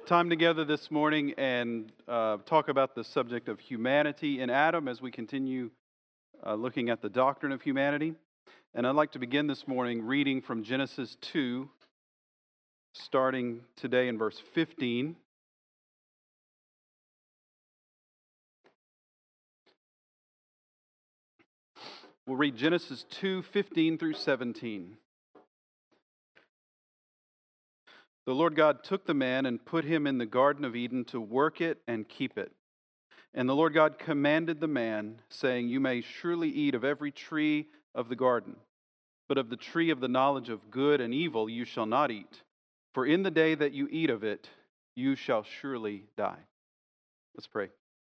time together this morning and talk about the subject of humanity in Adam as we continue looking at the doctrine of humanity. And I'd like to begin this morning reading from Genesis 2, starting today in verse 15. We'll read Genesis 2, 15 through 17. The Lord God took the man and put him in the Garden of Eden to work it and keep it. And the Lord God commanded the man, saying, "You may surely eat of every tree of the garden, but of the tree of the knowledge of good and evil you shall not eat. For in the day that you eat of it, you shall surely die." Let's pray.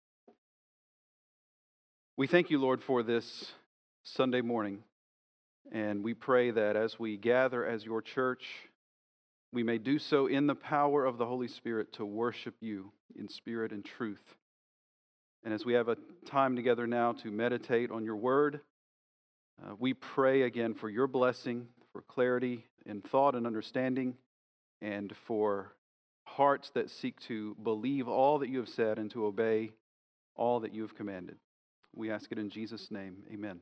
We thank you, Lord, for this Sunday morning. And we pray that as we gather as your church, we may do so in the power of the Holy Spirit to worship you in spirit and truth. And as we have a time together now to meditate on your word, we pray again for your blessing, for clarity in thought and understanding, and for hearts that seek to believe all that you have said and to obey all that you have commanded. We ask it in Jesus' name. Amen.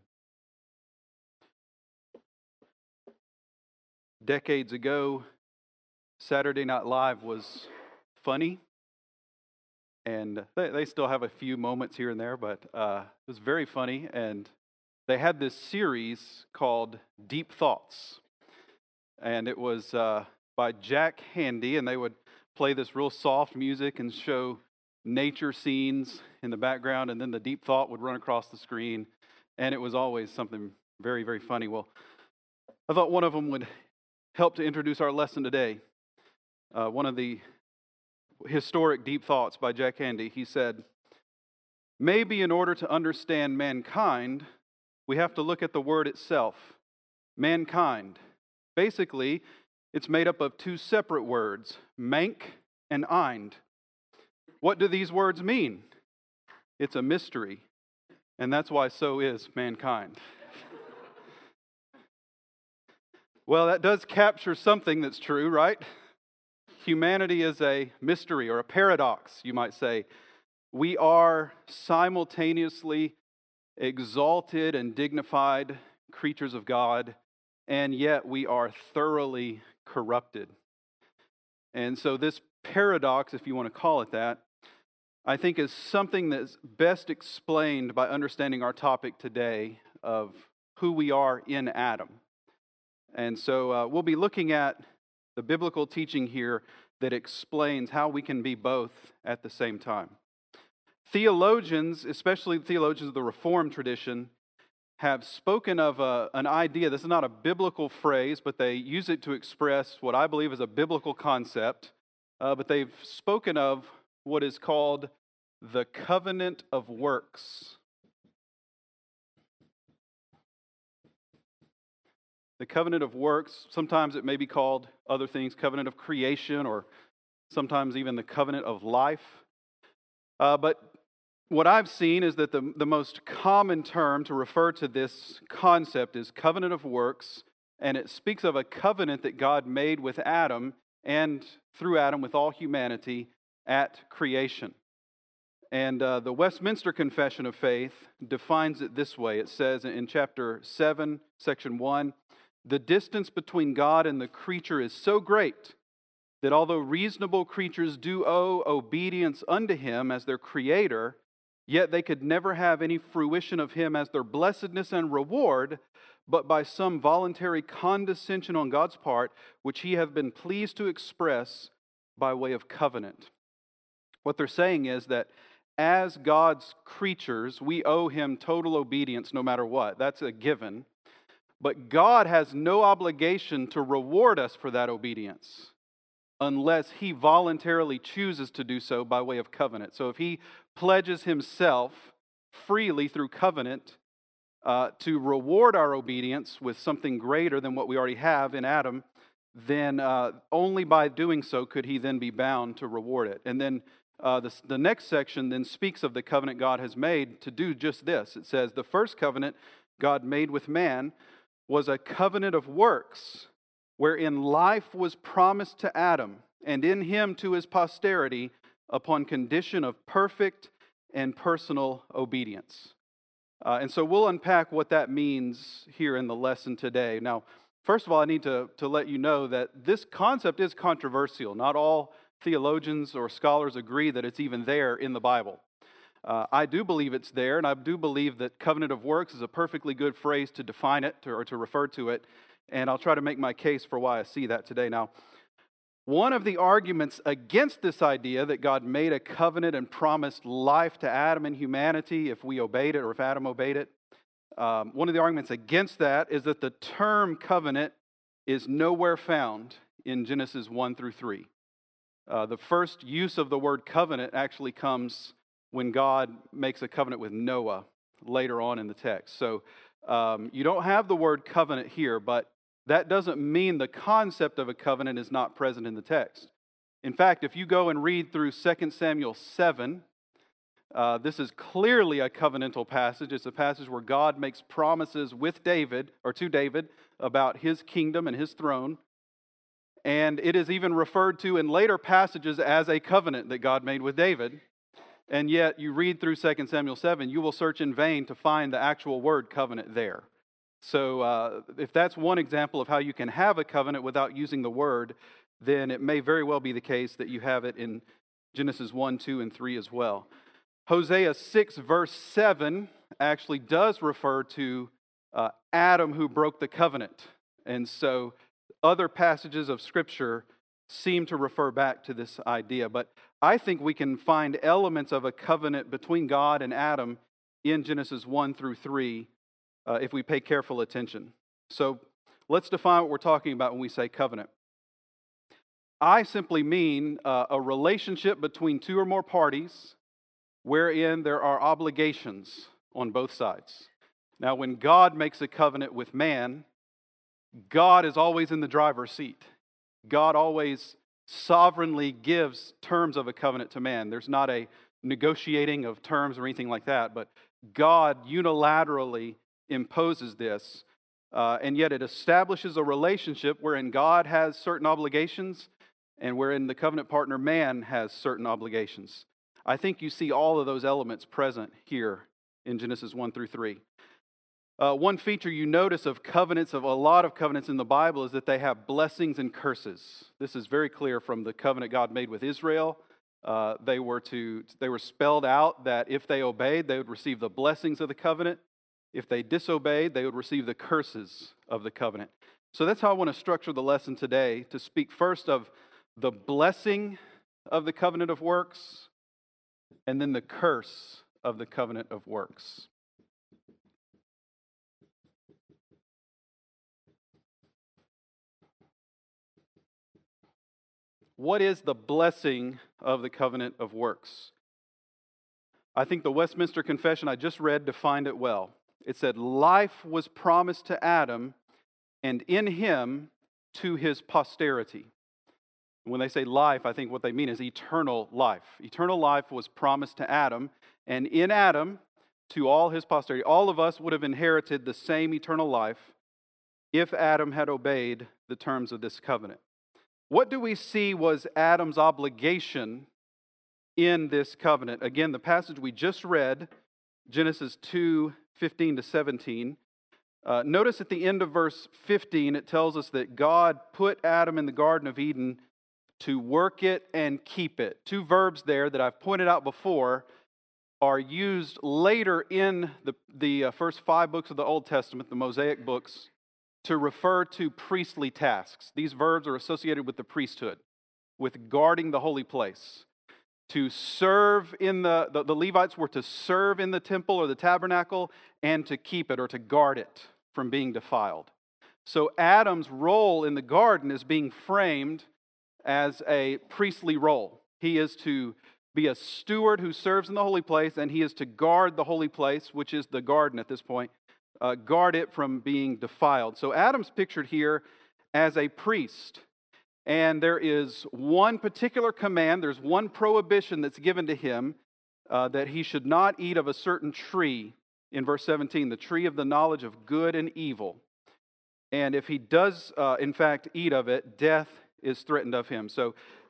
Decades ago, Saturday Night Live was funny, and they still have a few moments here and there, but it was very funny, and they had this series called Deep Thoughts, and it was by Jack Handey, and they would play this real soft music and show nature scenes in the background, and then the deep thought would run across the screen, and it was always something very, very funny. Well, I thought one of them would help to introduce our lesson today. One of the historic deep thoughts by Jack Handey, he said, "Maybe in order to understand mankind, we have to look at the word itself, mankind. Basically, it's made up of two separate words, mank and eind. What do these words mean? It's a mystery, and that's why so is mankind." Well, that does capture something that's true, right? Humanity is a mystery or a paradox, you might say. We are simultaneously exalted and dignified creatures of God, and yet we are thoroughly corrupted. And so this paradox, if you want to call it that, I think is something that's best explained by understanding our topic today of who we are in Adam. And so we'll be looking at the biblical teaching here that explains how we can be both at the same time. Theologians, especially theologians of the Reformed tradition, have spoken of an idea. This is not a biblical phrase, but they use it to express what I believe is a biblical concept. But they've spoken of what is called the covenant of works. The covenant of works, sometimes it may be called other things, covenant of creation, or sometimes even the covenant of life. But what I've seen is that the most common term to refer to this concept is covenant of works, and it speaks of a covenant that God made with Adam and through Adam with all humanity at creation. And the Westminster Confession of Faith defines it this way. It says in chapter 7, section 1, "The distance between God and the creature is so great that although reasonable creatures do owe obedience unto Him as their Creator, yet they could never have any fruition of Him as their blessedness and reward, but by some voluntary condescension on God's part, which He hath been pleased to express by way of covenant." What they're saying is that as God's creatures, we owe Him total obedience no matter what. That's a given. But God has no obligation to reward us for that obedience unless He voluntarily chooses to do so by way of covenant. So if He pledges Himself freely through covenant to reward our obedience with something greater than what we already have in Adam, then only by doing so could He then be bound to reward it. And then the next section then speaks of the covenant God has made to do just this. It says, "The first covenant God made with man was a covenant of works, wherein life was promised to Adam and in him to his posterity upon condition of perfect and personal obedience. And so we'll unpack what that means here in the lesson today. Now, first of all, I need to let you know that this concept is controversial. Not all theologians or scholars agree that it's even there in the Bible. I do believe it's there, and I do believe that covenant of works is a perfectly good phrase to define it or to refer to it, and I'll try to make my case for why I see that today. Now, one of the arguments against this idea that God made a covenant and promised life to Adam and humanity if we obeyed it or if Adam obeyed it, one of the arguments against that is that the term covenant is nowhere found in Genesis 1 through 3. The first use of the word covenant actually comes when God makes a covenant with Noah later on in the text. So you don't have the word covenant here, but that doesn't mean the concept of a covenant is not present in the text. In fact, if you go and read through 2 Samuel 7, this is clearly a covenantal passage. It's a passage where God makes promises with David, or to David, about his kingdom and his throne. And it is even referred to in later passages as a covenant that God made with David. And yet, you read through 2 Samuel 7, you will search in vain to find the actual word covenant there. So if that's one example of how you can have a covenant without using the word, then it may very well be the case that you have it in Genesis 1, 2, and 3 as well. Hosea 6, verse 7 actually does refer to Adam who broke the covenant. And so other passages of Scripture seem to refer back to this idea. But I think we can find elements of a covenant between God and Adam in Genesis 1 through 3 if we pay careful attention. So let's define what we're talking about when we say covenant. I simply mean a relationship between two or more parties wherein there are obligations on both sides. Now, when God makes a covenant with man, God is always in the driver's seat. God always sovereignly gives terms of a covenant to man. There's not a negotiating of terms or anything like that, but God unilaterally imposes this, and yet it establishes a relationship wherein God has certain obligations and wherein the covenant partner, man, has certain obligations. I think you see all of those elements present here in Genesis 1 through 3. One feature you notice of covenants, of a lot of covenants in the Bible, is that they have blessings and curses. This is very clear from the covenant God made with Israel. They were spelled out that if they obeyed, they would receive the blessings of the covenant. If they disobeyed, they would receive the curses of the covenant. So that's how I want to structure the lesson today, to speak first of the blessing of the covenant of works, and then the curse of the covenant of works. What is the blessing of the covenant of works? I think the Westminster Confession I just read defined it well. It said, life was promised to Adam, and in him to his posterity. When they say life, I think what they mean is eternal life. Eternal life was promised to Adam, and in Adam to all his posterity. All of us would have inherited the same eternal life if Adam had obeyed the terms of this covenant. What do we see was Adam's obligation in this covenant? Again, the passage we just read, Genesis 2, 15 to 17. Notice at the end of verse 15, it tells us that God put Adam in the Garden of Eden to work it and keep it. Two verbs there that I've pointed out before are used later in the first 5 books of the Old Testament, the Mosaic books, to refer to priestly tasks. These verbs are associated with the priesthood, with guarding the holy place. To serve in the Levites were to serve in the temple or the tabernacle and to keep it or to guard it from being defiled. So Adam's role in the garden is being framed as a priestly role. He is to be a steward who serves in the holy place, and he is to guard the holy place, which is the garden at this point, guard it from being defiled. So Adam's pictured here as a priest. And there is one particular command, there's one prohibition that's given to him, that he should not eat of a certain tree, in verse 17, the tree of the knowledge of good and evil. And if he does, in fact, eat of it, death is threatened of him. So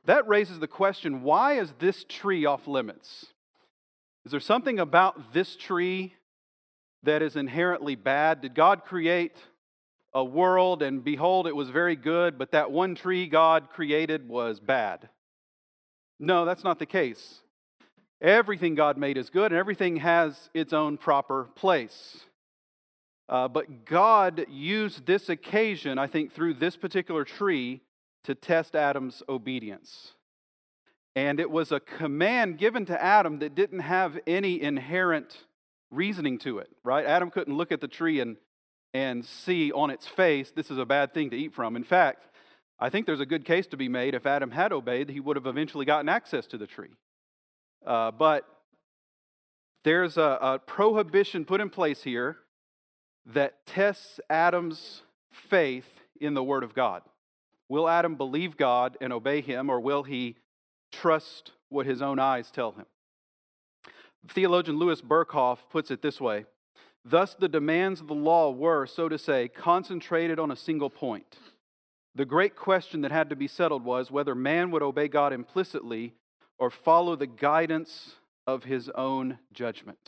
that raises the question, why is this tree off limits? Is there something about this tree that is inherently bad? Did God create a world and behold, it was very good, but that one tree God created was bad? No, that's not the case. Everything God made is good and everything has its own proper place. But God used this occasion, I think, through this particular tree to test Adam's obedience. And it was a command given to Adam that didn't have any inherent reasoning to it, right? Adam couldn't look at the tree and see on its face, this is a bad thing to eat from. In fact, I think there's a good case to be made. If Adam had obeyed, he would have eventually gotten access to the tree. But there's a prohibition put in place here that tests Adam's faith in the Word of God. Will Adam believe God and obey Him, or will he trust what his own eyes tell him? Theologian Louis Berkhoff puts it this way: thus the demands of the law were, so to say, concentrated on a single point. The great question that had to be settled was whether man would obey God implicitly or follow the guidance of his own judgment.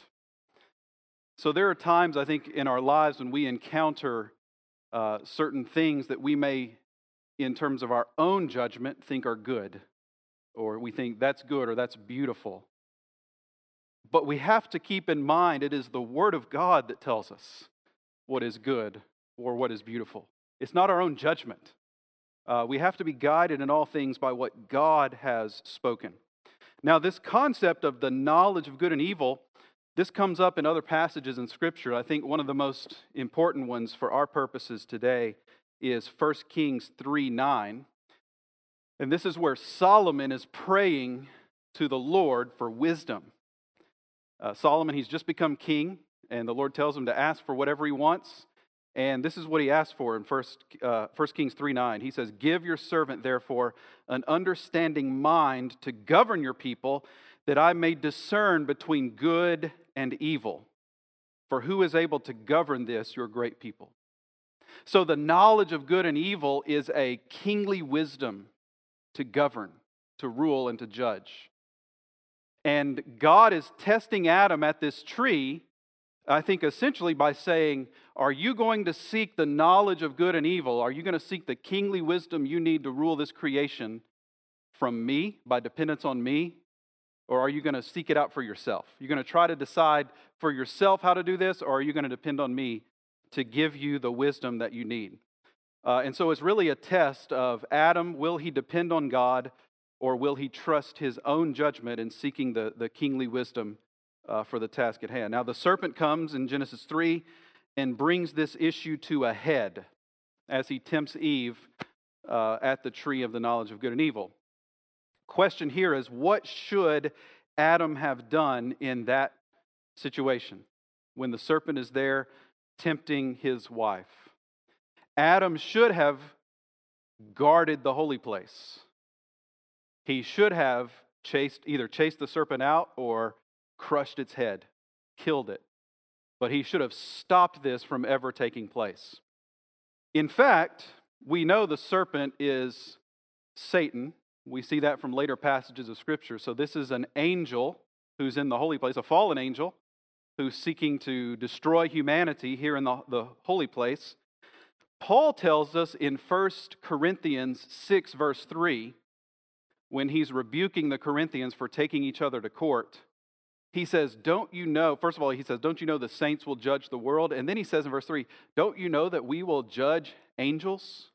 So there are times, I think, in our lives when we encounter certain things that we may, in terms of our own judgment, think are good, or we think that's good or that's beautiful. But we have to keep in mind it is the Word of God that tells us what is good or what is beautiful. It's not our own judgment. We have to be guided in all things by what God has spoken. Now, this concept of the knowledge of good and evil, this comes up in other passages in Scripture. I think one of the most important ones for our purposes today is 1 Kings 3:9. And this is where Solomon is praying to the Lord for wisdom. Solomon, he's just become king, and the Lord tells him to ask for whatever he wants. And this is what he asked for in 1 Kings 3:9. He says, "Give your servant, therefore, an understanding mind to govern your people, that I may discern between good and evil. For who is able to govern this, your great people?" So the knowledge of good and evil is a kingly wisdom to govern, to rule, and to judge. And God is testing Adam at this tree, I think essentially by saying, are you going to seek the knowledge of good and evil? Are you going to seek the kingly wisdom you need to rule this creation from me, by dependence on me? Or are you going to seek it out for yourself? You're going to try to decide for yourself how to do this, or are you going to depend on me to give you the wisdom that you need? And so it's really a test of Adam, will he depend on God, or will he trust his own judgment in seeking the kingly wisdom for the task at hand? Now, the serpent comes in Genesis 3 and brings this issue to a head as he tempts Eve at the tree of the knowledge of good and evil. Question here is, what should Adam have done in that situation when the serpent is there tempting his wife? Adam should have guarded the holy place. He should have either chased the serpent out or crushed its head, killed it. But he should have stopped this from ever taking place. In fact, we know the serpent is Satan. We see that from later passages of Scripture. So this is an angel who's in the holy place, a fallen angel who's seeking to destroy humanity here in the holy place. Paul tells us in 1 Corinthians 6, verse 3, when he's rebuking the Corinthians for taking each other to court, he says, don't you know, first of all, he says, don't you know the saints will judge the world? And then he says in verse 3, don't you know that we will judge angels?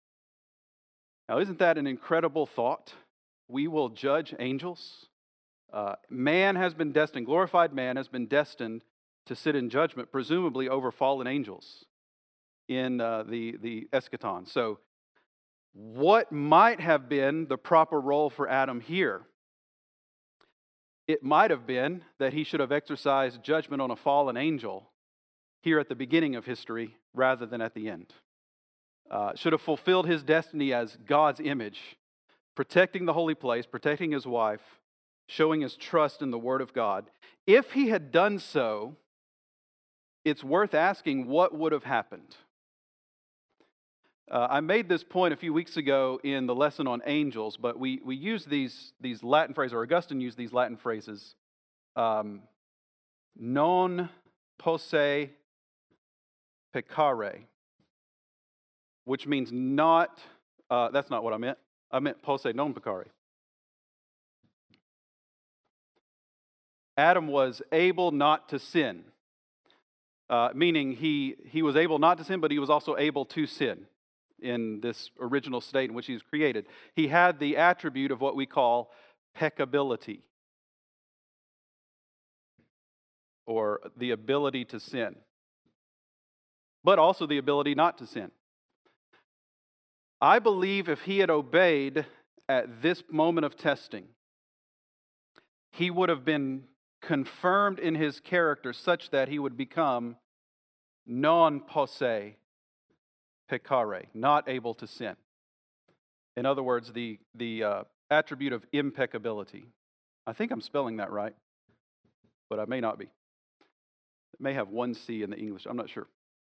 Now, isn't that an incredible thought? We will judge angels. Man has been destined, glorified man has been destined to sit in judgment, presumably over fallen angels in the eschaton. So what might have been the proper role for Adam here? It might have been that he should have exercised judgment on a fallen angel here at the beginning of history rather than at the end. Should have fulfilled his destiny as God's image, protecting the holy place, protecting his wife, showing his trust in the Word of God. If he had done so, it's worth asking what would have happened. I made this point a few weeks ago in the lesson on angels, but we use these Latin phrases, or Augustine used these Latin phrases, non posse peccare, which means not, that's not what I meant. I meant posse non peccare. Adam was able not to sin, meaning he was able not to sin, but he was also able to sin in this original state in which he was created. He had the attribute of what we call peccability, or the ability to sin, but also the ability not to sin. I believe if he had obeyed at this moment of testing, he would have been confirmed in his character such that he would become non posse peccare, not able to sin. In other words, the attribute of impeccability. I think I'm spelling that right, but I may not be. It may have one C in the English. I'm not sure.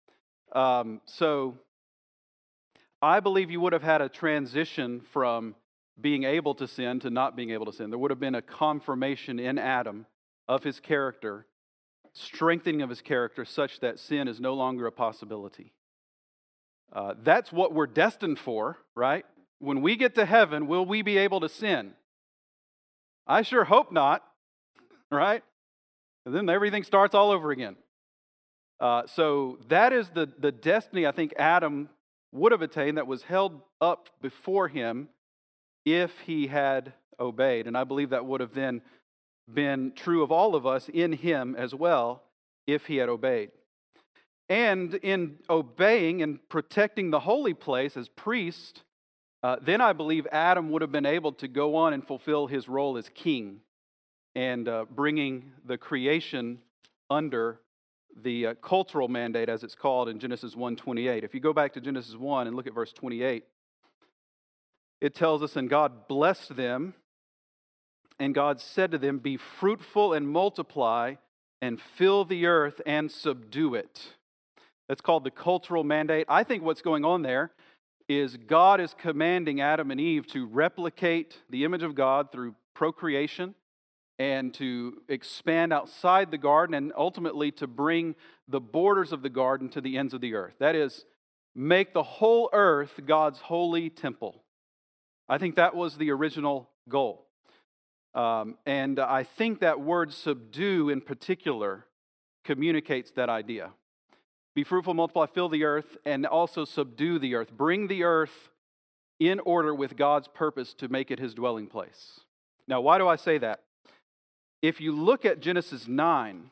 So I believe you would have had a transition from being able to sin to not being able to sin. There would have been a confirmation in Adam of his character, strengthening of his character such that sin is no longer a possibility. That's what we're destined for, right? When we get to heaven, will we be able to sin? I sure hope not, right? And then everything starts all over again. So that is the destiny I think Adam would have attained that was held up before him if he had obeyed. And I believe that would have then been true of all of us in him as well if he had obeyed. And in obeying and protecting the holy place as priest, then I believe Adam would have been able to go on and fulfill his role as king and bringing the creation under the cultural mandate, as it's called in Genesis 1:28. If you go back to Genesis 1 and look at verse 28, it tells us, "And God blessed them, and God said to them, 'Be fruitful and multiply, and fill the earth and subdue it.'" That's called the cultural mandate. I think what's going on there is God is commanding Adam and Eve to replicate the image of God through procreation and to expand outside the garden and ultimately to bring the borders of the garden to the ends of the earth. That is, make the whole earth God's holy temple. I think that was the original goal. And I think that word subdue in particular communicates that idea. Be fruitful, multiply, fill the earth, and also subdue the earth. Bring the earth in order with God's purpose to make it his dwelling place. Now, why do I say that? If you look at Genesis 9,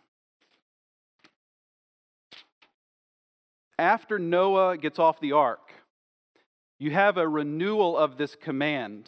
after Noah gets off the ark, you have a renewal of this command,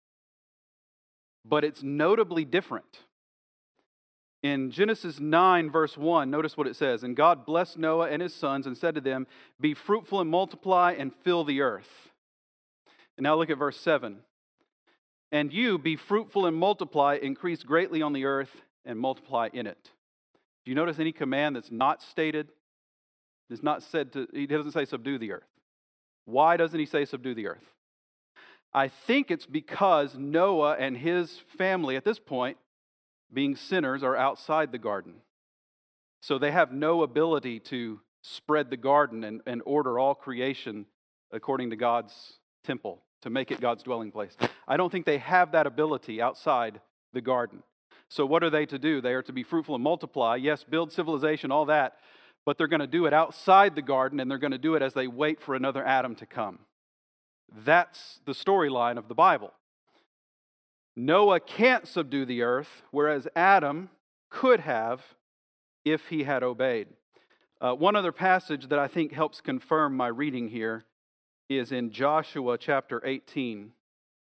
but it's notably different. In Genesis 9, verse 1, notice what it says. "And God blessed Noah and his sons and said to them, 'Be fruitful and multiply and fill the earth.'" And now look at verse 7. "And you, be fruitful and multiply, increase greatly on the earth and multiply in it." Do you notice any command that's not stated? It's not said to, he doesn't say subdue the earth. Why doesn't he say subdue the earth? I think it's because Noah and his family at this point, being sinners, are outside the garden. So they have no ability to spread the garden and order all creation according to God's temple, to make it God's dwelling place. I don't think they have that ability outside the garden. So what are they to do? They are to be fruitful and multiply. Yes, build civilization, all that, but they're going to do it outside the garden, and they're going to do it as they wait for another Adam to come. That's the storyline of the Bible. Noah can't subdue the earth, whereas Adam could have if he had obeyed. One other passage that I think helps confirm my reading here is in Joshua chapter 18.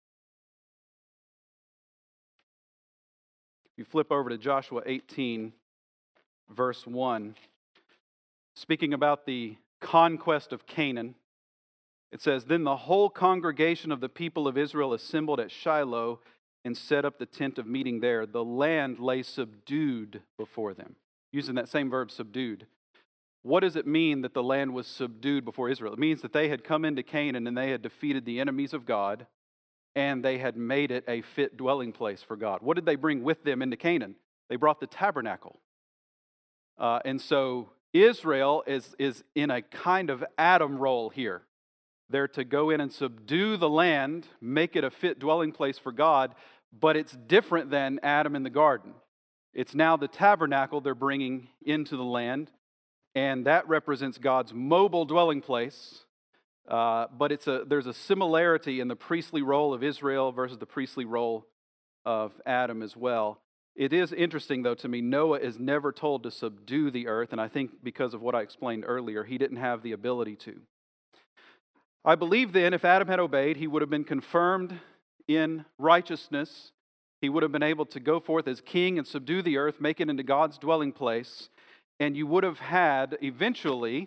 If you flip over to Joshua 18, verse 1, speaking about the conquest of Canaan, it says, "Then the whole congregation of the people of Israel assembled at Shiloh and set up the tent of meeting there. The land lay subdued before them." Using that same verb, subdued. what does it mean that the land was subdued before Israel? It means that they had come into Canaan and they had defeated the enemies of God, and they had made it a fit dwelling place for God. What did they bring with them into Canaan? They brought the tabernacle. And so Israel is in a kind of Adam role here. They're to go in and subdue the land, make it a fit dwelling place for God, but it's different than Adam in the garden. It's now the tabernacle they're bringing into the land, and that represents God's mobile dwelling place. But there's a similarity in the priestly role of Israel versus the priestly role of Adam as well. It is interesting, though, to me, Noah is never told to subdue the earth, and I think because of what I explained earlier, he didn't have the ability to. I believe then, if Adam had obeyed, he would have been confirmed in righteousness. He would have been able to go forth as king and subdue the earth, make it into God's dwelling place, and you would have had eventually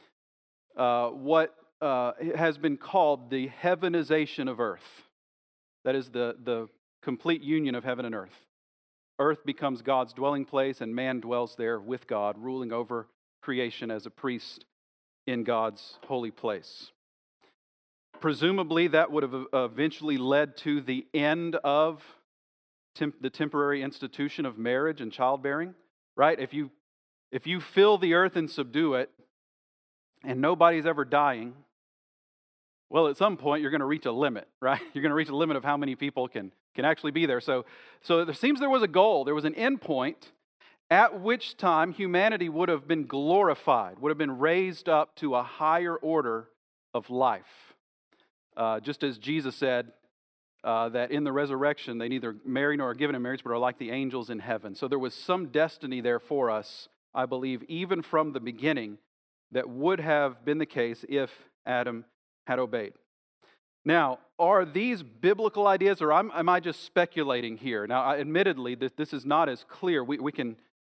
what has been called the heavenization of earth. That is the complete union of heaven and earth. Earth becomes God's dwelling place, and man dwells there with God, ruling over creation as a priest in God's holy place. Presumably, that would have eventually led to the end of the temporary institution of marriage and childbearing, right? If you fill the earth and subdue it, and nobody's ever dying, well, at some point you're going to reach a limit, right? You're going to reach a limit of how many people can actually be there. So there seems there was a goal, there was an end point at which time humanity would have been glorified, would have been raised up to a higher order of life. Just as Jesus said that in the resurrection they neither marry nor are given in marriage, but are like the angels in heaven. So there was some destiny there for us, I believe, even from the beginning, that would have been the case if Adam had obeyed. Now, are these biblical ideas, or am I just speculating here? Now, admittedly, this is not as clear. We can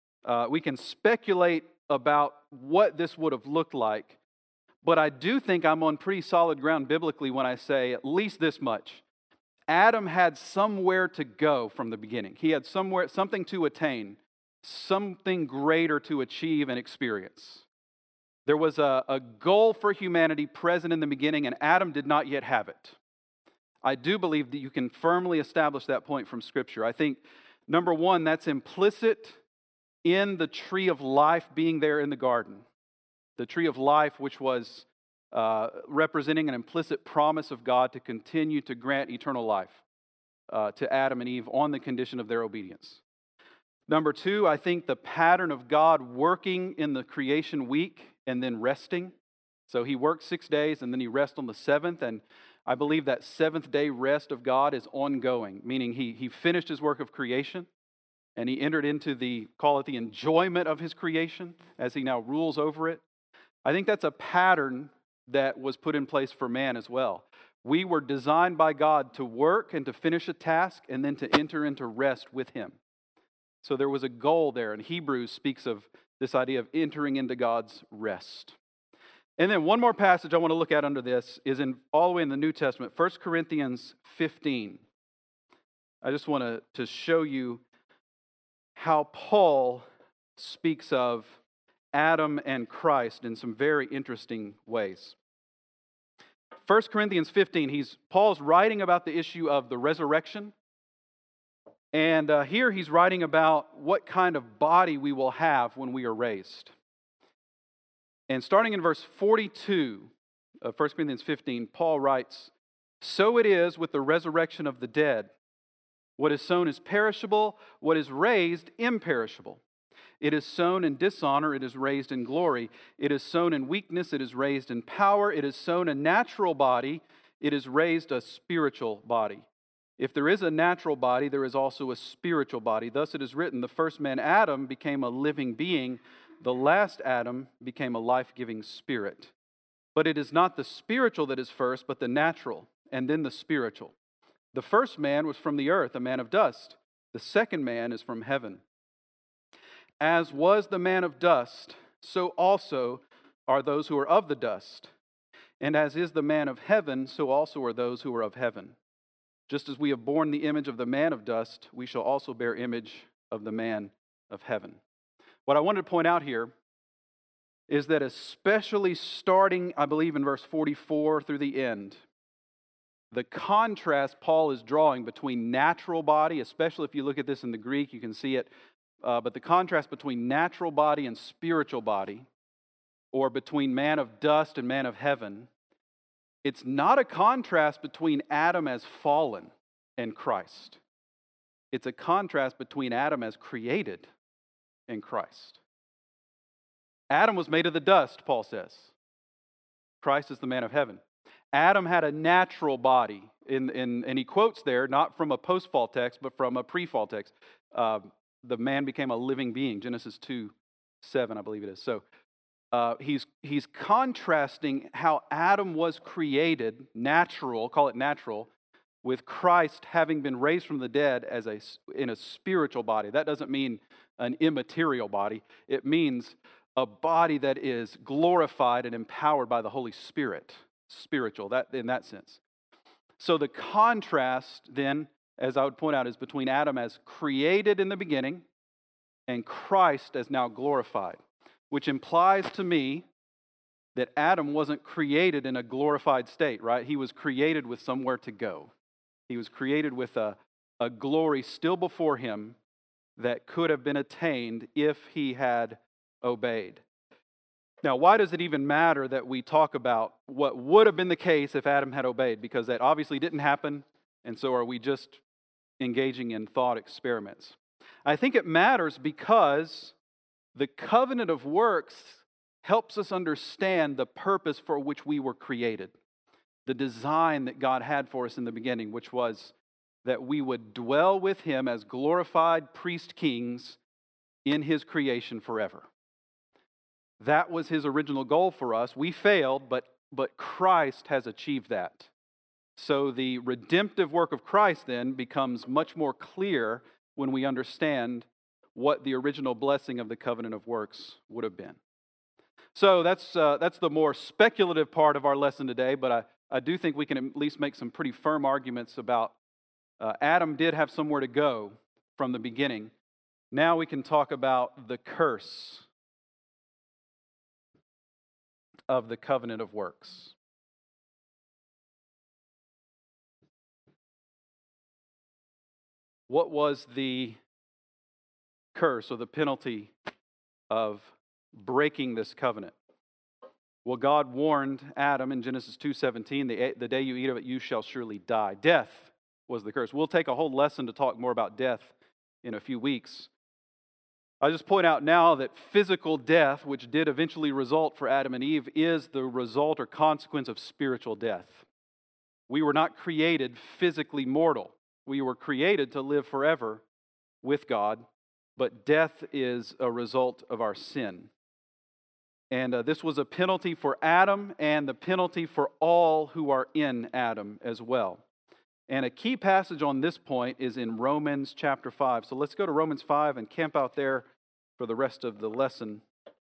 speculate about what this would have looked like, but I do think I'm on pretty solid ground biblically when I say at least this much. Adam had somewhere to go from the beginning. He had something to attain, something greater to achieve and experience. There was a goal for humanity present in the beginning, and Adam did not yet have it. I do believe that you can firmly establish that point from Scripture. I think, number one, that's implicit in the tree of life being there in the garden. The tree of life, which was representing an implicit promise of God to continue to grant eternal life to Adam and Eve on the condition of their obedience. Number two, I think the pattern of God working in the creation week and then resting. So he worked 6 days and then he rests on the seventh. And I believe that seventh day rest of God is ongoing, meaning he finished his work of creation and he entered into the enjoyment of his creation as he now rules over it. I think that's a pattern that was put in place for man as well. We were designed by God to work and to finish a task and then to enter into rest with him. So there was a goal there, and Hebrews speaks of this idea of entering into God's rest. And then one more passage I want to look at under this is all the way in the New Testament, 1 Corinthians 15. I just want to show you how Paul speaks of Adam and Christ in some very interesting ways. 1 Corinthians 15, Paul's writing about the issue of the resurrection. And here he's writing about what kind of body we will have when we are raised. And starting in verse 42 of 1 Corinthians 15, Paul writes, "So it is with the resurrection of the dead. What is sown is perishable, what is raised imperishable. It is sown in dishonor, it is raised in glory. It is sown in weakness, it is raised in power. It is sown a natural body, it is raised a spiritual body. If there is a natural body, there is also a spiritual body. Thus it is written, the first man, Adam, became a living being. The last Adam became a life-giving spirit. But it is not the spiritual that is first, but the natural, and then the spiritual. The first man was from the earth, a man of dust. The second man is from heaven. As was the man of dust, so also are those who are of the dust. And as is the man of heaven, so also are those who are of heaven. Just as we have borne the image of the man of dust, we shall also bear image of the man of heaven." What I wanted to point out here is that especially starting, I believe, in verse 44 through the end, the contrast Paul is drawing between natural body, especially if you look at this in the Greek, you can see it, but the contrast between natural body and spiritual body, or between man of dust and man of heaven, it's not a contrast between Adam as fallen and Christ. It's a contrast between Adam as created and Christ. Adam was made of the dust, Paul says. Christ is the man of heaven. Adam had a natural body, and he quotes there, not from a post-fall text, but from a pre-fall text. The man became a living being, Genesis 2:7, I believe it is. So he's contrasting how Adam was created, natural, call it natural, with Christ having been raised from the dead in a spiritual body. That doesn't mean an immaterial body. It means a body that is glorified and empowered by the Holy Spirit. Spiritual, that in that sense. So the contrast then, as I would point out, is between Adam as created in the beginning and Christ as now glorified, which implies to me that Adam wasn't created in a glorified state, right? He was created with somewhere to go. He was created with a glory still before him that could have been attained if he had obeyed. Now, why does it even matter that we talk about what would have been the case if Adam had obeyed? Because that obviously didn't happen, and so are we just engaging in thought experiments? I think it matters because the covenant of works helps us understand the purpose for which we were created. The design that God had for us in the beginning, which was that we would dwell with Him as glorified priest kings in His creation forever. That was His original goal for us. We failed, but Christ has achieved that. So the redemptive work of Christ then becomes much more clear when we understand what the original blessing of the covenant of works would have been. So that's the more speculative part of our lesson today, but I do think we can at least make some pretty firm arguments about Adam did have somewhere to go from the beginning. Now we can talk about the curse of the covenant of works. What was the curse or the penalty of breaking this covenant? Well, God warned Adam in Genesis 2:17, the day you eat of it, you shall surely die. Death was the curse. We'll take a whole lesson to talk more about death in a few weeks. I just point out now that physical death, which did eventually result for Adam and Eve, is the result or consequence of spiritual death. We were not created physically mortal. We were created to live forever with God, but death is a result of our sin. And this was a penalty for Adam and the penalty for all who are in Adam as well. And a key passage on this point is in Romans chapter 5. So let's go to Romans 5 and camp out there for the rest of the lesson.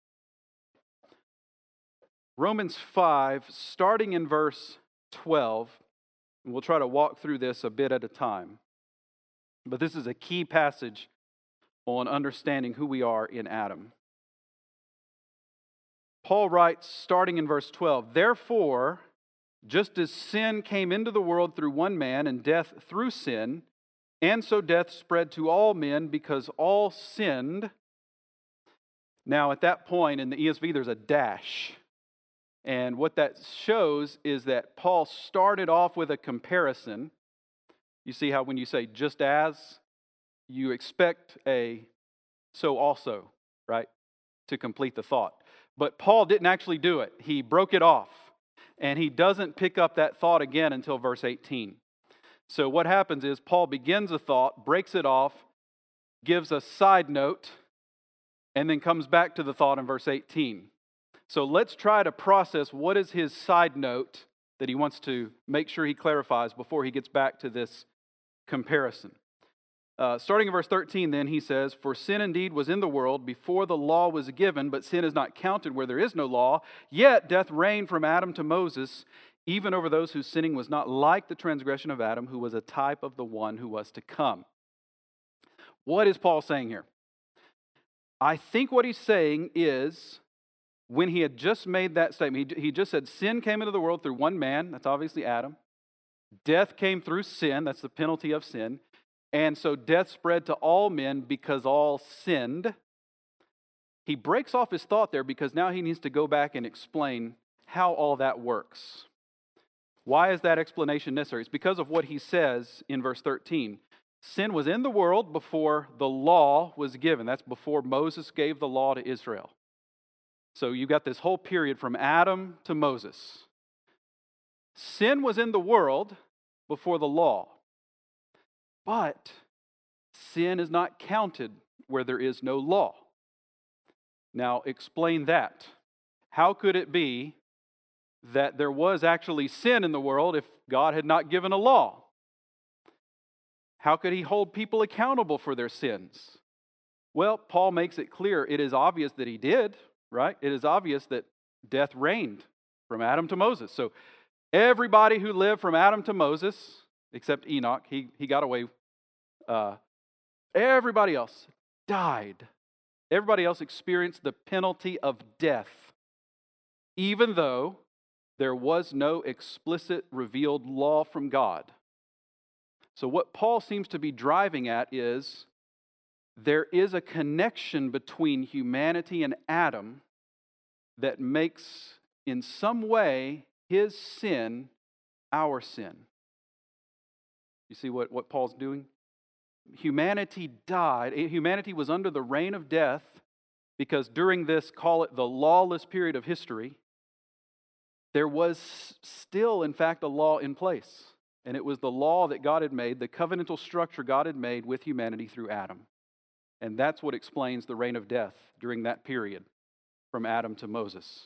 Romans 5, starting in verse 12, and we'll try to walk through this a bit at a time. But this is a key passage on understanding who we are in Adam. Paul writes, starting in verse 12, "Therefore, just as sin came into the world through one man and death through sin, and so death spread to all men because all sinned." Now, at that point in the ESV, there's a dash. And what that shows is that Paul started off with a comparison. You see how when you say just as, you expect a so also, right, to complete the thought. But Paul didn't actually do it. He broke it off. And he doesn't pick up that thought again until verse 18. So what happens is Paul begins a thought, breaks it off, gives a side note, and then comes back to the thought in verse 18. So let's try to process what is his side note that he wants to make sure he clarifies before he gets back to this comparison. Starting in verse 13 then, he says, "For sin indeed was in the world before the law was given, but sin is not counted where there is no law. Yet death reigned from Adam to Moses, even over those whose sinning was not like the transgression of Adam, who was a type of the one who was to come." What is Paul saying here? I think what he's saying is when he had just made that statement, he just said sin came into the world through one man, that's obviously Adam. Death came through sin, that's the penalty of sin. And so death spread to all men because all sinned. He breaks off his thought there because now he needs to go back and explain how all that works. Why is that explanation necessary? It's because of what he says in verse 13. Sin was in the world before the law was given. That's before Moses gave the law to Israel. So you've got this whole period from Adam to Moses. Sin was in the world before the law. But sin is not counted where there is no law. Now, explain that. How could it be that there was actually sin in the world if God had not given a law? How could he hold people accountable for their sins? Well, Paul makes it clear. It is obvious that he did, right? It is obvious that death reigned from Adam to Moses. So everybody who lived from Adam to Moses, except Enoch, he got away. Everybody else died. Everybody else experienced the penalty of death, even though there was no explicit revealed law from God. So what Paul seems to be driving at is there is a connection between humanity and Adam that makes, in some way, his sin our sin. You see what Paul's doing? Humanity died. Humanity was under the reign of death because during this, call it the lawless period of history, there was still, in fact, a law in place. And it was the law that God had made, the covenantal structure God had made with humanity through Adam. And that's what explains the reign of death during that period from Adam to Moses.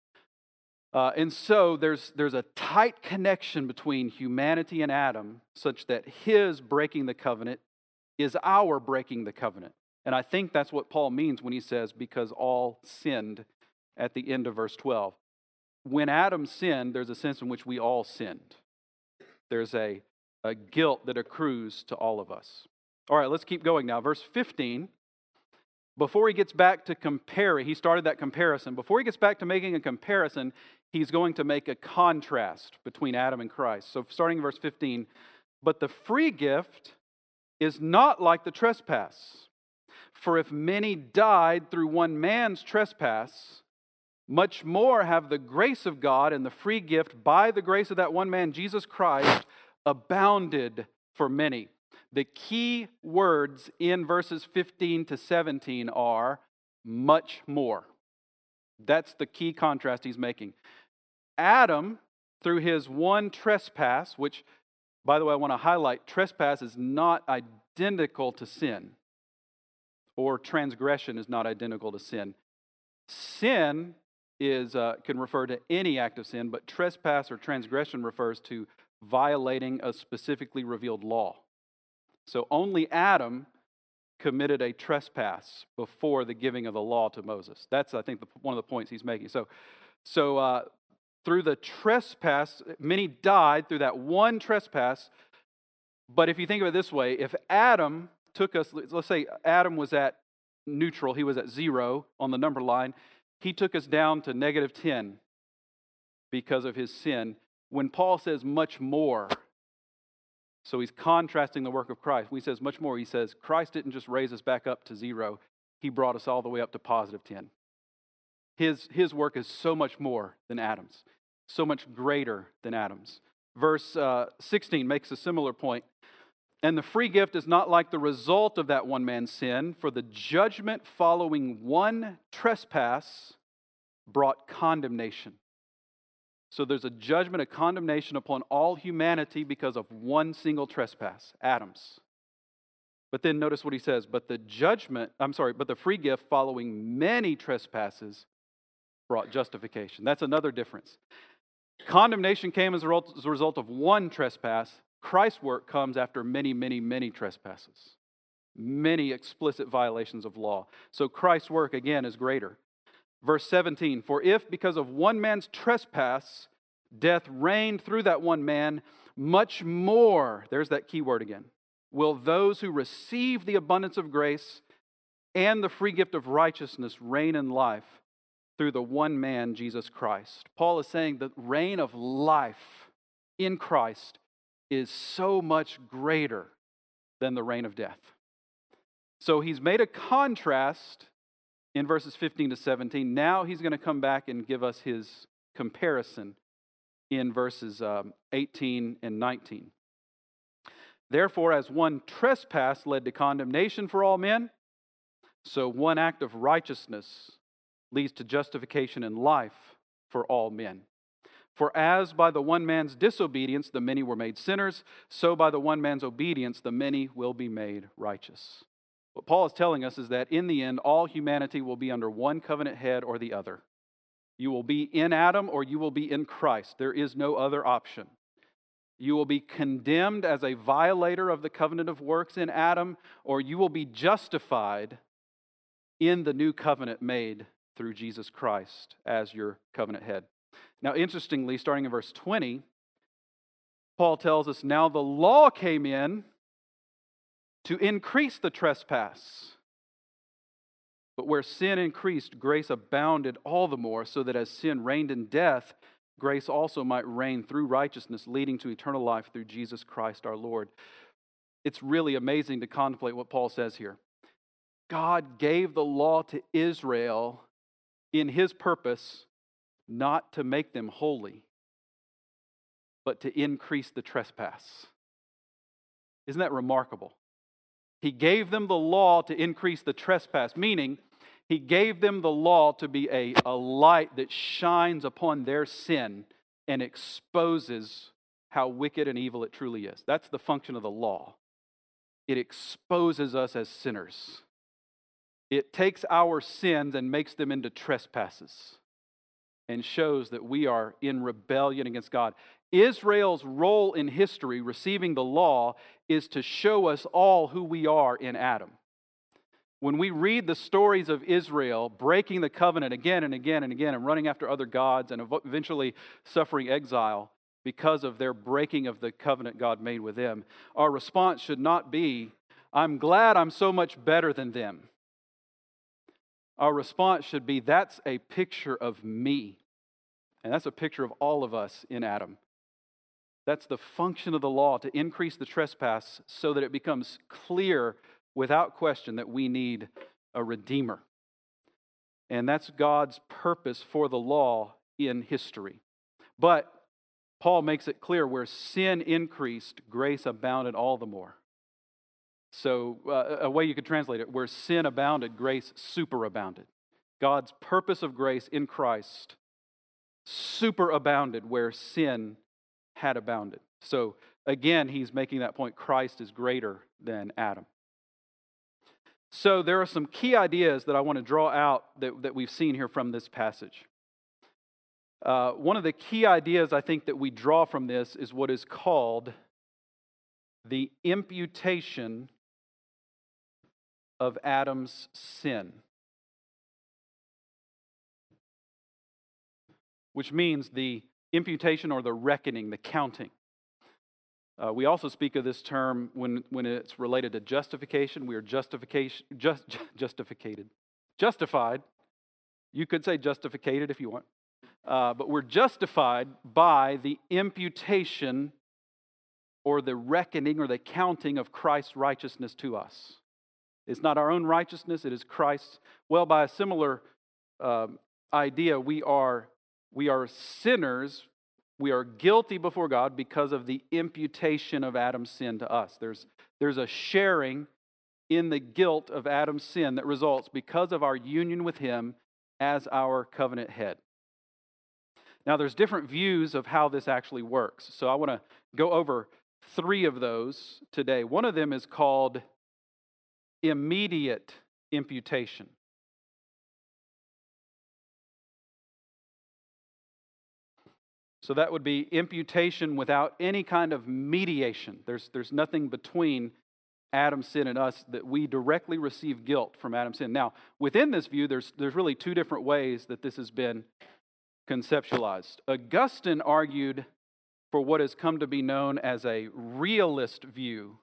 And so there's a tight connection between humanity and Adam such that his breaking the covenant is our breaking the covenant. And I think that's what Paul means when he says, because all sinned at the end of verse 12. When Adam sinned, there's a sense in which we all sinned. There's a guilt that accrues to all of us. All right, let's keep going now. Verse 15, before he gets back to comparing, he started that comparison. Before he gets back to making a comparison, he's going to make a contrast between Adam and Christ. So starting in verse 15, but the free gift is not like the trespass. For if many died through one man's trespass, much more have the grace of God and the free gift by the grace of that one man, Jesus Christ, abounded for many. The key words in verses 15 to 17 are much more. That's the key contrast he's making. Adam, through his one trespass, which, by the way, I want to highlight, trespass is not identical to sin, or transgression is not identical to sin. Sin can refer to any act of sin, but trespass or transgression refers to violating a specifically revealed law. So only Adam committed a trespass before the giving of the law to Moses. That's, I think, one of the points he's making. So through the trespass, many died through that one trespass. But if you think of it this way, if Adam took us, let's say Adam was at neutral, he was at 0 on the number line, he took us down to -10 because of his sin. When Paul says much more, so he's contrasting the work of Christ. When he says much more, he says Christ didn't just raise us back up to 0, he brought us all the way up to +10. His work is so much more than Adam's, so much greater than Adam's. Verse 16 makes a similar point. And the free gift is not like the result of that one man's sin, for the judgment following one trespass brought condemnation. So there's a judgment, a condemnation upon all humanity because of one single trespass, Adam's. But then notice what he says, but the free gift following many trespasses brought justification. That's another difference. Condemnation came as a result of one trespass. Christ's work comes after many, many, many trespasses, many explicit violations of law. So Christ's work, again, is greater. Verse 17, for if because of one man's trespass, death reigned through that one man, much more, there's that key word again, will those who receive the abundance of grace and the free gift of righteousness reign in life through the one man, Jesus Christ. Paul is saying the reign of life in Christ is so much greater than the reign of death. So he's made a contrast in verses 15 to 17. Now he's going to come back and give us his comparison in verses 18 and 19. Therefore, as one trespass led to condemnation for all men, so one act of righteousness leads to justification and life for all men. For as by the one man's disobedience the many were made sinners, so by the one man's obedience the many will be made righteous. What Paul is telling us is that in the end, all humanity will be under one covenant head or the other. You will be in Adam or you will be in Christ. There is no other option. You will be condemned as a violator of the covenant of works in Adam, or you will be justified in the new covenant made through Jesus Christ as your covenant head. Now, interestingly, starting in verse 20, Paul tells us, now the law came in to increase the trespass. But where sin increased, grace abounded all the more, so that as sin reigned in death, grace also might reign through righteousness, leading to eternal life through Jesus Christ our Lord. It's really amazing to contemplate what Paul says here. God gave the law to Israel in His purpose, not to make them holy, but to increase the trespass. Isn't that remarkable? He gave them the law to increase the trespass, meaning He gave them the law to be a light that shines upon their sin and exposes how wicked and evil it truly is. That's the function of the law. It exposes us as sinners. It takes our sins and makes them into trespasses and shows that we are in rebellion against God. Israel's role in history, receiving the law, is to show us all who we are in Adam. When we read the stories of Israel breaking the covenant again and again and again and running after other gods and eventually suffering exile because of their breaking of the covenant God made with them, our response should not be, I'm glad I'm so much better than them. Our response should be, that's a picture of me. And that's a picture of all of us in Adam. That's the function of the law, to increase the trespass so that it becomes clear without question that we need a Redeemer. And that's God's purpose for the law in history. But Paul makes it clear, where sin increased, grace abounded all the more. So a way you could translate it, where sin abounded, grace superabounded. God's purpose of grace in Christ superabounded where sin had abounded. So again, he's making that point, Christ is greater than Adam. So there are some key ideas that I want to draw out that we've seen here from this passage. One of the key ideas I think that we draw from this is what is called the imputation of Adam's sin, which means the imputation or the reckoning, the counting. We also speak of this term when it's related to justification. We are justified. You could say justificated if you want. But we're justified by the imputation or the reckoning or the counting of Christ's righteousness to us. It's not our own righteousness, it is Christ's. Well, by a similar idea, we are sinners. We are guilty before God because of the imputation of Adam's sin to us. There's a sharing in the guilt of Adam's sin that results because of our union with Him as our covenant head. Now, there's different views of how this actually works. So I want to go over 3 of those today. One of them is called immediate imputation. So that would be imputation without any kind of mediation. There's nothing between Adam's sin and us, that we directly receive guilt from Adam's sin. Now, within this view, there's really 2 different ways that this has been conceptualized. Augustine argued for what has come to be known as a realist view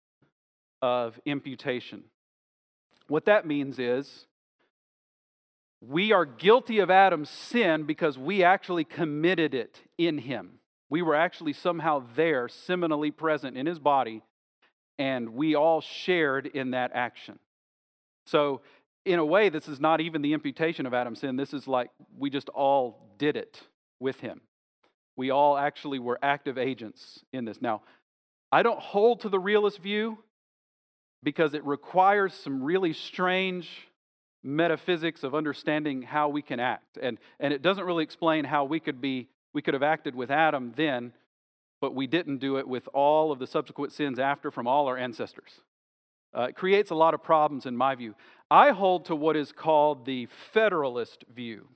of imputation. What that means is We are guilty of Adam's sin because we actually committed it in him. We were actually somehow there, seminally present in his body, and we all shared in that action. So, in a way, this is not even the imputation of Adam's sin. This is like we just all did it with him. We all actually were active agents in this. Now, I don't hold to the realist view because it requires some really strange metaphysics of understanding how we can act. And it doesn't really explain how we could have acted with Adam then, but we didn't do it with all of the subsequent sins after from all our ancestors. It creates a lot of problems in my view. I hold to what is called the federalist view.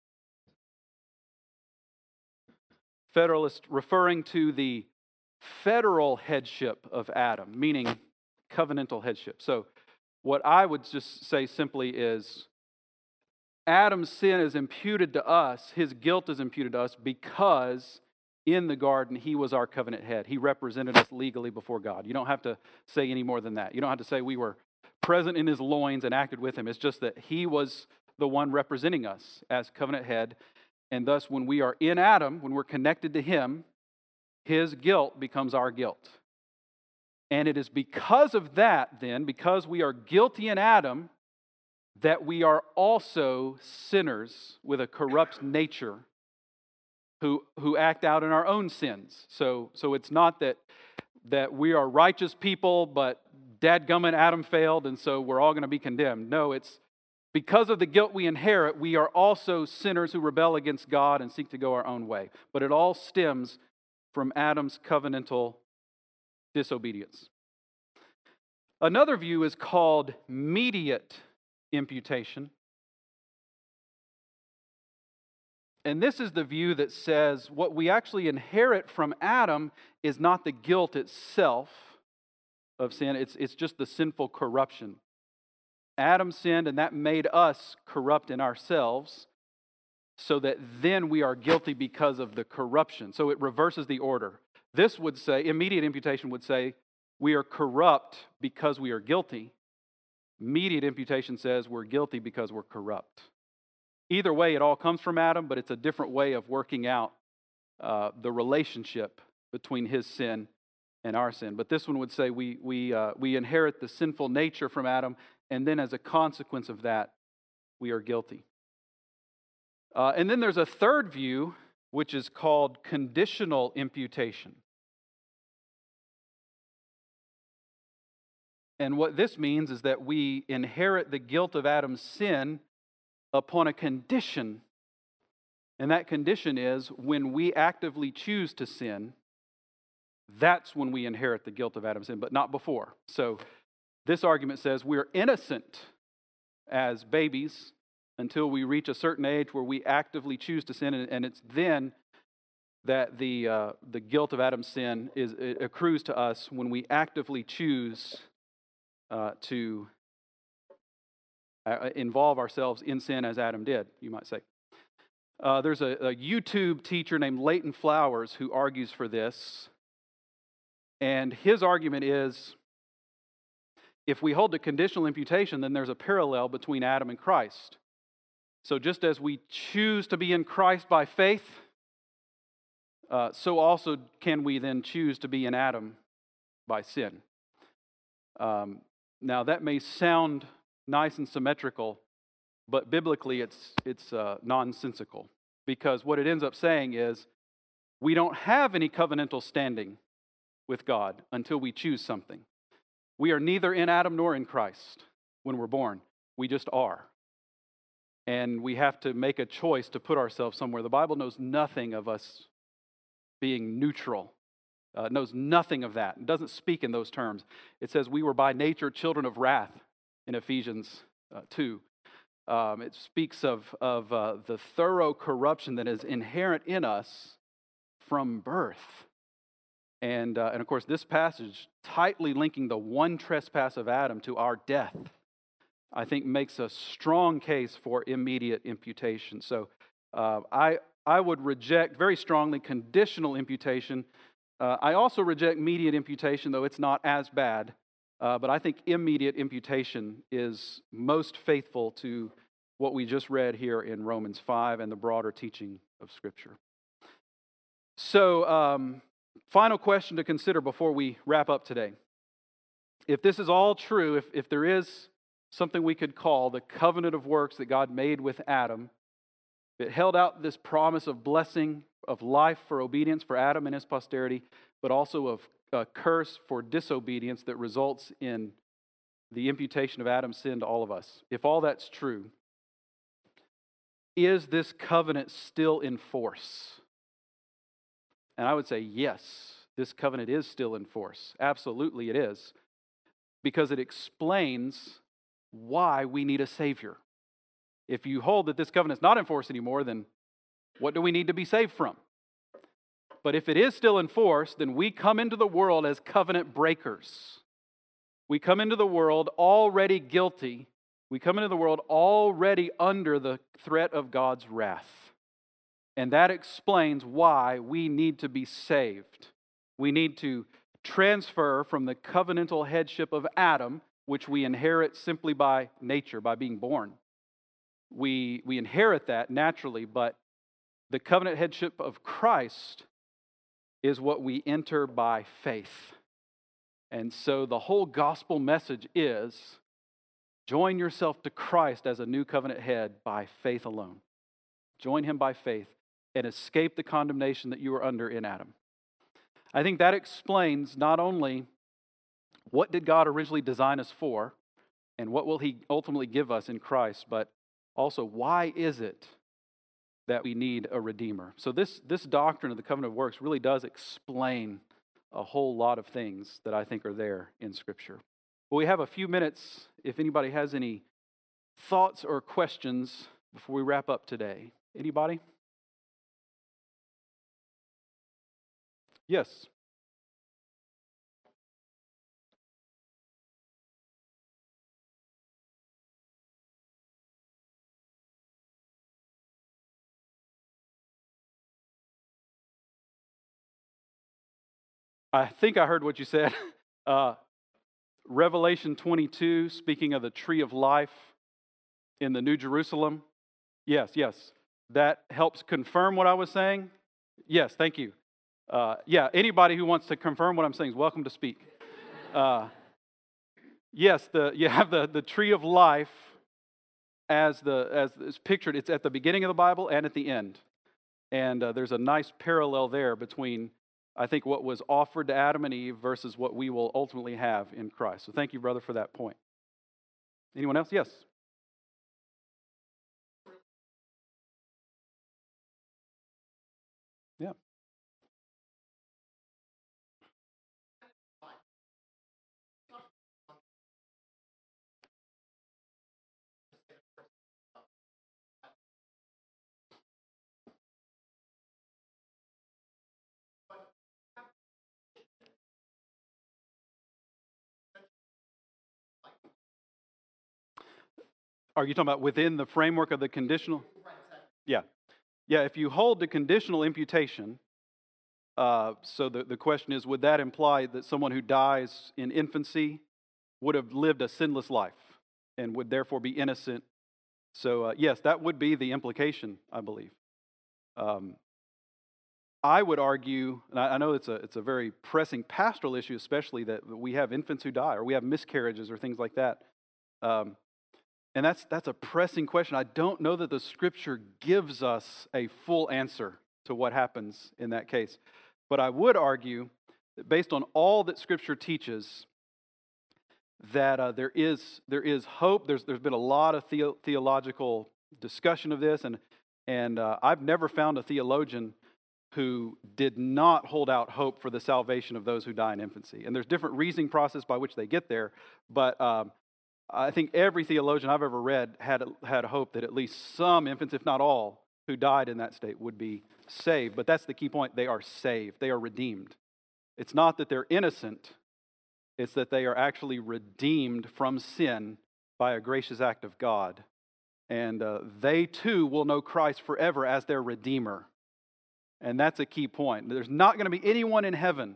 Federalist referring to the federal headship of Adam, meaning covenantal headship. So what I would just say simply is Adam's sin is imputed to us, his guilt is imputed to us because in the garden he was our covenant head. He represented us legally before God. You don't have to say any more than that. You don't have to say we were present in his loins and acted with him. It's just that he was the one representing us as covenant head. And thus, when we are in Adam, when we're connected to him, his guilt becomes our guilt. And it is because of that, then, because we are guilty in Adam, that we are also sinners with a corrupt nature who act out in our own sins. So it's not that we are righteous people, but dadgummit, Adam failed, and so we're all going to be condemned. No, it's because of the guilt we inherit, we are also sinners who rebel against God and seek to go our own way. But it all stems from Adam's covenantal disobedience. Another view is called mediate imputation. And this is the view that says what we actually inherit from Adam is not the guilt itself of sin, it's just the sinful corruption. Adam sinned, and that made us corrupt in ourselves, so that then we are guilty because of the corruption. So it reverses the order. This would say, immediate imputation would say, we are corrupt because we are guilty. Mediate imputation says we're guilty because we're corrupt. Either way, it all comes from Adam, but it's a different way of working out the relationship between his sin and our sin. But this one would say we inherit the sinful nature from Adam, and then as a consequence of that, we are guilty. And then there's a third view, which is called conditional imputation. And what this means is that we inherit the guilt of Adam's sin upon a condition. And that condition is when we actively choose to sin, that's when we inherit the guilt of Adam's sin, but not before. So this argument says we're innocent as babies until we reach a certain age where we actively choose to sin, and it's then that the guilt of Adam's sin it accrues to us when we actively choose to involve ourselves in sin as Adam did, you might say. There's a YouTube teacher named Leighton Flowers who argues for this, and his argument is if we hold to conditional imputation, then there's a parallel between Adam and Christ. So just as we choose to be in Christ by faith, so also can we then choose to be in Adam by sin. Now that may sound nice and symmetrical, but biblically it's nonsensical, because what it ends up saying is we don't have any covenantal standing with God until we choose something. We are neither in Adam nor in Christ when we're born. We just are. And we have to make a choice to put ourselves somewhere. The Bible knows nothing of us being neutral. Knows nothing of that. It doesn't speak in those terms. It says we were by nature children of wrath in Ephesians 2. It speaks of the thorough corruption that is inherent in us from birth. And of course, this passage, tightly linking the one trespass of Adam to our death, I think makes a strong case for immediate imputation. So I would reject very strongly conditional imputation. I also reject mediate imputation, though it's not as bad. But I think immediate imputation is most faithful to what we just read here in Romans 5 and the broader teaching of Scripture. So, final question to consider before we wrap up today. If this is all true, if there is something we could call the covenant of works that God made with Adam, it held out this promise of blessing, of life for obedience for Adam and his posterity, but also of a curse for disobedience that results in the imputation of Adam's sin to all of us. If all that's true, is this covenant still in force? And I would say yes, this covenant is still in force. Absolutely it is. Because it explains why we need a Savior. If you hold that this covenant is not in force anymore, then what do we need to be saved from? But if it is still in force, then we come into the world as covenant breakers. We come into the world already guilty. We come into the world already under the threat of God's wrath. And that explains why we need to be saved. We need to transfer from the covenantal headship of Adam, which we inherit simply by nature, by being born. We inherit that naturally, but the covenant headship of Christ is what we enter by faith. And so the whole gospel message is join yourself to Christ as a new covenant head by faith alone. Join him by faith and escape the condemnation that you were under in Adam. I think that explains not only what did God originally design us for and what will he ultimately give us in Christ, but also why is it that we need a Redeemer. So this doctrine of the covenant of works really does explain a whole lot of things that I think are there in Scripture. Well, we have a few minutes if anybody has any thoughts or questions before we wrap up today. Anybody? Yes. I think I heard what you said. Revelation 22, speaking of the tree of life in the New Jerusalem. Yes. That helps confirm what I was saying? Yes, thank you. Anybody who wants to confirm what I'm saying is welcome to speak. Yes, you have the tree of life as it's pictured. It's at the beginning of the Bible and at the end. And there's a nice parallel there between, I think, what was offered to Adam and Eve versus what we will ultimately have in Christ. So thank you, brother, for that point. Anyone else? Yes. Yeah. Are you talking about within the framework of the conditional? Yeah. If you hold the conditional imputation, so the question is, would that imply that someone who dies in infancy would have lived a sinless life and would therefore be innocent? So yes, that would be the implication, I believe. I would argue, and I know it's a very pressing pastoral issue, especially that we have infants who die or we have miscarriages or things like that. And that's a pressing question. I don't know that the Scripture gives us a full answer to what happens in that case. But I would argue that based on all that Scripture teaches, that there is hope. There's been a lot of theological discussion of this, and I've never found a theologian who did not hold out hope for the salvation of those who die in infancy. And there's different reasoning process by which they get there, but I think every theologian I've ever read had hope that at least some infants, if not all, who died in that state would be saved. But that's the key point. They are saved. They are redeemed. It's not that they're innocent. It's that they are actually redeemed from sin by a gracious act of God. And they too will know Christ forever as their Redeemer. And that's a key point. There's not going to be anyone in heaven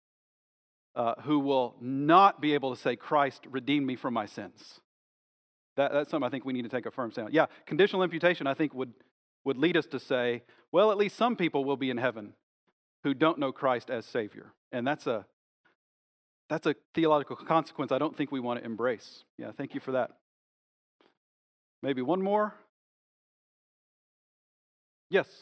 who will not be able to say, Christ redeemed me from my sins. That's something I think we need to take a firm stand on. Yeah, conditional imputation I think would lead us to say, well, at least some people will be in heaven who don't know Christ as Savior. And that's a theological consequence I don't think we want to embrace. Yeah, thank you for that. Maybe one more? Yes.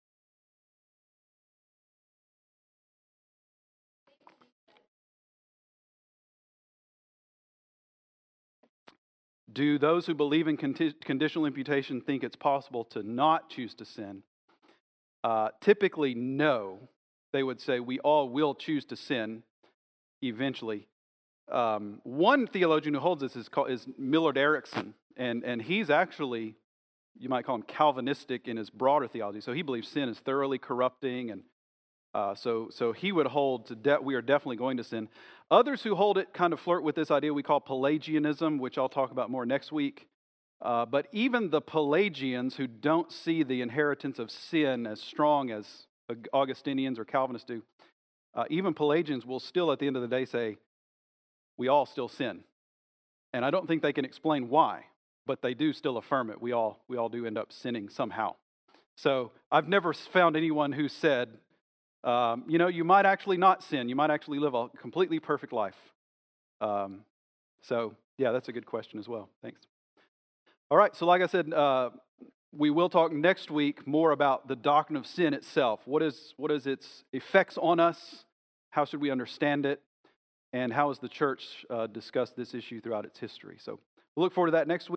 Do those who believe in conditional imputation think it's possible to not choose to sin? Typically, no. They would say we all will choose to sin eventually. One theologian who holds this is Millard Erickson, and he's actually, you might call him Calvinistic in his broader theology. So he believes sin is thoroughly corrupting, and so he would hold to we are definitely going to sin. Others who hold it kind of flirt with this idea we call Pelagianism, which I'll talk about more next week. But even the Pelagians who don't see the inheritance of sin as strong as Augustinians or Calvinists do, even Pelagians will still at the end of the day say, we all still sin. And I don't think they can explain why, but they do still affirm it. We all do end up sinning somehow. So I've never found anyone who said, you might actually not sin. You might actually live a completely perfect life. So yeah, that's a good question as well. Thanks. All right, so like I said, we will talk next week more about the doctrine of sin itself. What is its effects on us? How should we understand it? And how has the church discussed this issue throughout its history? So we'll look forward to that next week.